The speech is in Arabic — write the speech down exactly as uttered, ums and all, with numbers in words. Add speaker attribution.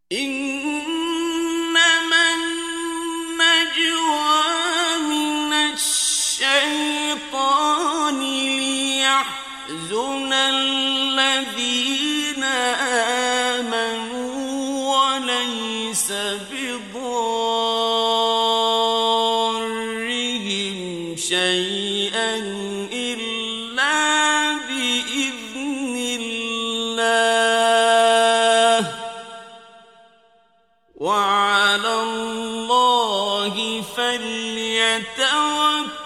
Speaker 1: إنما النجوى من الشيطان ليحزن الذين آمنوا وليس بضارهم شيئا إلا بإذن الله وعلى الله فليتوكل